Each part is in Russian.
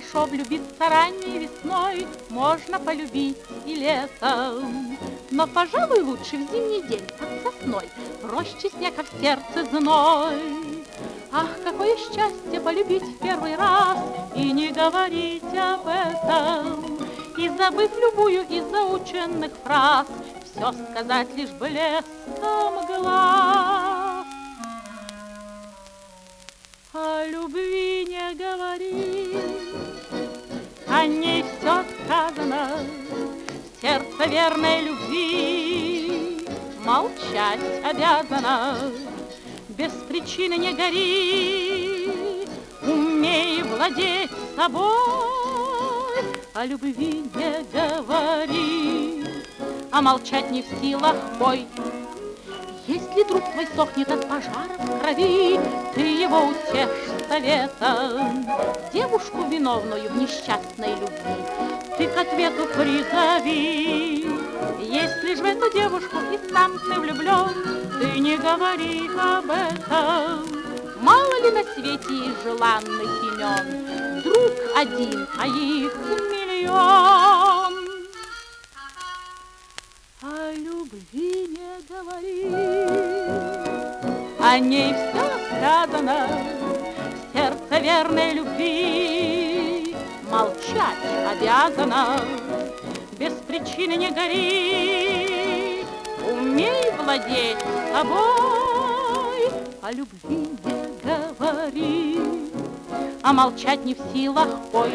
хорошо влюбиться ранней весной, можно полюбить и летом. Но, пожалуй, лучше в зимний день под сосной, проще снег, а в сердце зной. Ах, какое счастье полюбить в первый раз и не говорить об этом, и, забыв любую из заученных фраз, все сказать лишь блеском глаз. О любви не говори, о ней все сказано, сердце верной любви молчать обязано. Без причины не гори, умей владеть собой, о любви не говори, а молчать не в силах пой. Если друг твой сохнет от пожара в крови, ты его утешь советом. Девушку, виновную в несчастной любви, ты к ответу призови. Если ж в эту девушку и сам ты влюблен, ты не говори об этом. Мало ли на свете есть желанных имен, друг один, а их миллион. О любви не говори, о ней все сказано, сердце верной любви молчать обязано. Без причины не гори, умей владеть собой, о любви не говори, а молчать не в силах пой.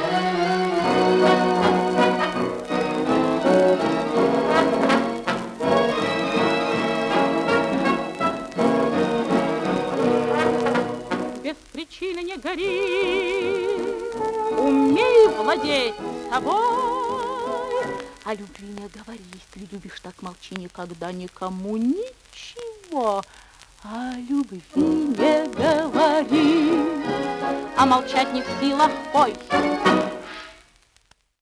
Без причины не гори, умей владеть собой. О любви не говори, если любишь, так молчи никогда никому ничего. О любви не говори, а молчать не в силах пой.